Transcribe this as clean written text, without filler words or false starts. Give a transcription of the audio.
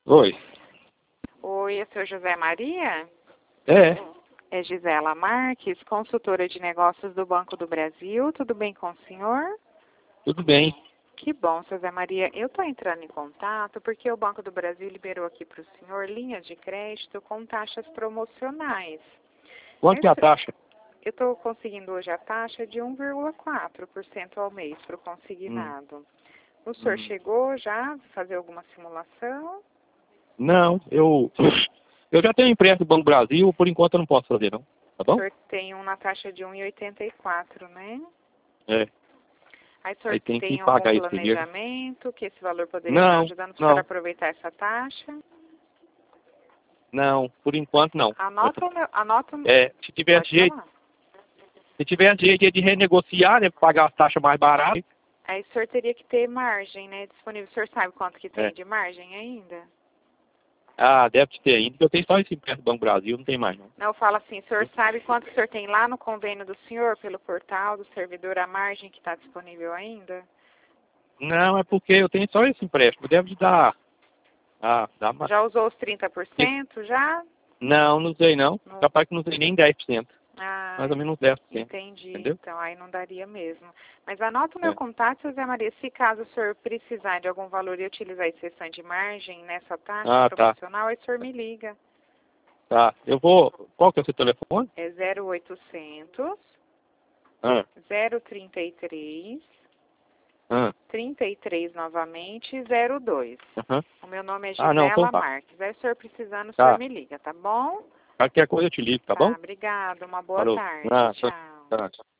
Oi. Oi, é o senhor José Maria? É, É Gisela Marques, consultora de negócios do Banco do Brasil. Tudo bem com o senhor? tudo bem. Que bom, seu Zé Maria. Eu estou entrando em contato porque o Banco do Brasil liberou aqui para o senhor linhas de crédito com taxas promocionais. Quanto que é a taxa? Eu estou conseguindo hoje a taxa de 1,4% ao mês para o consignado. O senhor chegou já a fazer alguma simulação? Não, eu já tenho empréstimo do Banco do Brasil, por enquanto eu não posso fazer não, tá O bom? senhor tem um na taxa de 1,84, né? É, Aí o senhor aí tem que tem algum pagar isso primeiro. planejamento que esse valor poderia estar ajudando o senhor a aproveitar essa taxa? não, por enquanto não. Anota Se tivesse jeito, falar. de renegociar, né, pagar as taxas mais baratas. Aí o senhor teria que ter margem, né, disponível. O senhor sabe quanto que tem É. de margem ainda? Ah, deve ter ainda, porque eu tenho só esse empréstimo do Banco do Brasil, não tem mais não. Não, eu falo assim, o senhor sabe quanto que o senhor tem lá no convênio do senhor, pelo portal do servidor, a margem que está disponível ainda? Não, é porque eu tenho só esse empréstimo, deve dar... dá mais. Já usou os 30%? Já? Não usei não, Não. capaz que não usei nem 10%. Ah, Mais ou menos 10%. entendi. Entendeu? Então, aí não daria mesmo. Mas anota o meu contato, seu Zé Maria. Se caso o senhor precisar de algum valor e utilizar a exceção de margem nessa taxa promocional, aí o senhor me liga. Tá, eu vou... Qual que é o seu telefone? É 0800 Ah, 033 ah, 33 novamente 02. aham. O meu nome é Não, então Gisela tá. Marques. Aí o senhor precisando, o Tá. senhor me liga, tá bom? Qualquer coisa eu te ligo, tá bom? Tá, obrigada. Uma boa Falou. tarde. Tchau. Tchau. Tchau.